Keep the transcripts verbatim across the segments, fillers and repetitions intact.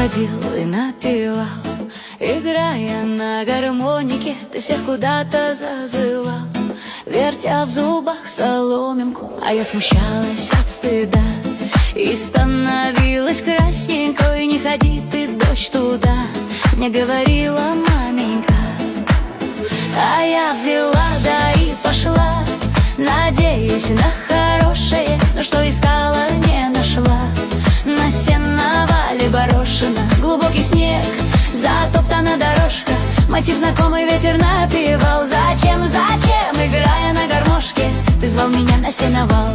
ходил и напевал, играя на гармонике, ты всех куда-то зазывал, вертя в зубах соломинку, а я смущалась от стыда и становилась красненькой. Не ходи ты, дочь, туда, мне говорила маменька. А я взяла, да и пошла, надеясь на хорошее, но что искала, не нашла. На сеновале борошина, глубокий снег, затоптана дорожка, мотив знакомый ветер напевал. Зачем, зачем, играя на гармошке, ты звал меня на сеновал?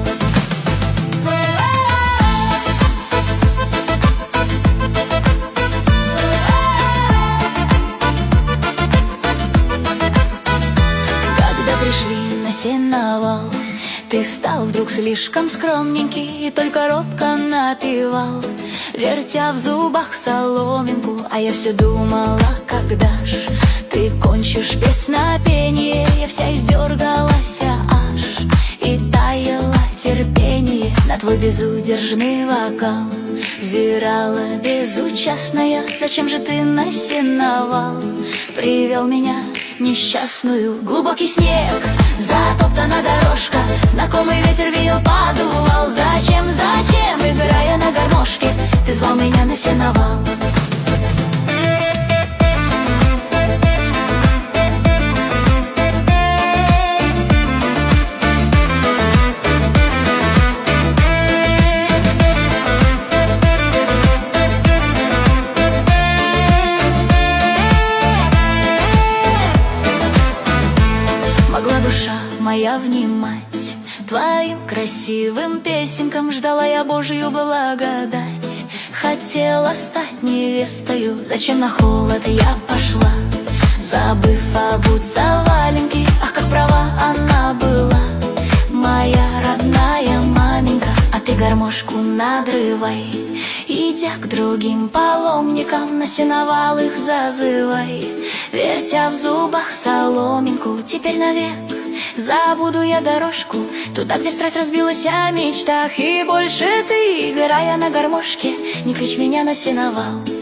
Когда пришли на сеновал, ты стал вдруг слишком скромненький и только робко напевал, вертя в зубах соломинку, а я все думала, когда ж ты кончишь песнопение. Я вся издергалась аж и таяло терпение на твой безудержный вокал. Взирала безучастная, зачем же ты на сеновал привел меня несчастную? Глубокий снег, затоптана дорожка, знакомый ветер веял, подувал. Зачем, зачем, играя на гармошке, ты звал меня на сеновал? Могла душа моя внимать твоим красивым песенкам, ждала я Божью благодать, хотела стать невестою. Зачем на холод я пошла, забыв обуться валенки? Ах, как права она была, моя родная маменька. А ты гармошку надрывай, идя к другим паломникам, на сеновал их зазывай, вертя в зубах соломинку. Теперь навек забуду я дорожку туда, где страсть разбилась о мечтах, и больше ты, играя на гармошке, не кличь меня на сеновал.